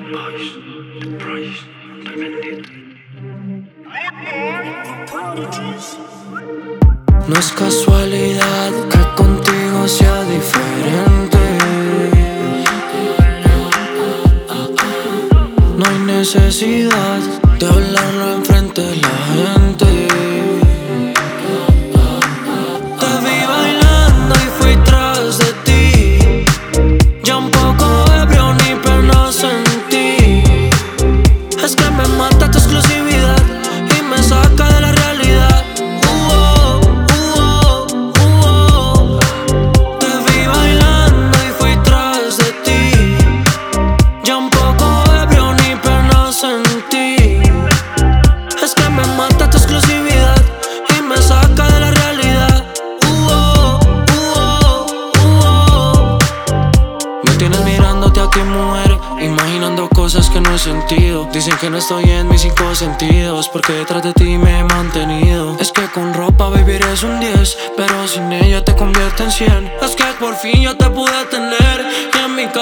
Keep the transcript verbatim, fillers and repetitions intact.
Boys, The Price, The Bendito. No es casualidad que contigo sea diferente. No hay necesidad de hablarlo enfrente de la gente. Te vi bailando y fui tras de ti. Ya un poco ebrio, ni pena sentí. Es que me mata tu exclusividad y me saca de la realidad. Uh-oh, uh-oh, uh-oh. Te vi bailando y fui tras de ti. Ya un poco ebrio, ni pena sentí. Es que me mata tu exclusividad y me saca de la realidad. Uh-oh, uh-oh, uh-oh. Me tienes mirándote aquí, mujer, imaginando cosas que no he sentido. Dicen que no estoy en mis cinco sentidos, porque detrás de ti me he mantenido. Es que con ropa, baby, eres un diez, pero sin ella te convierte en cien. Es que por fin yo te pude tener, y en mi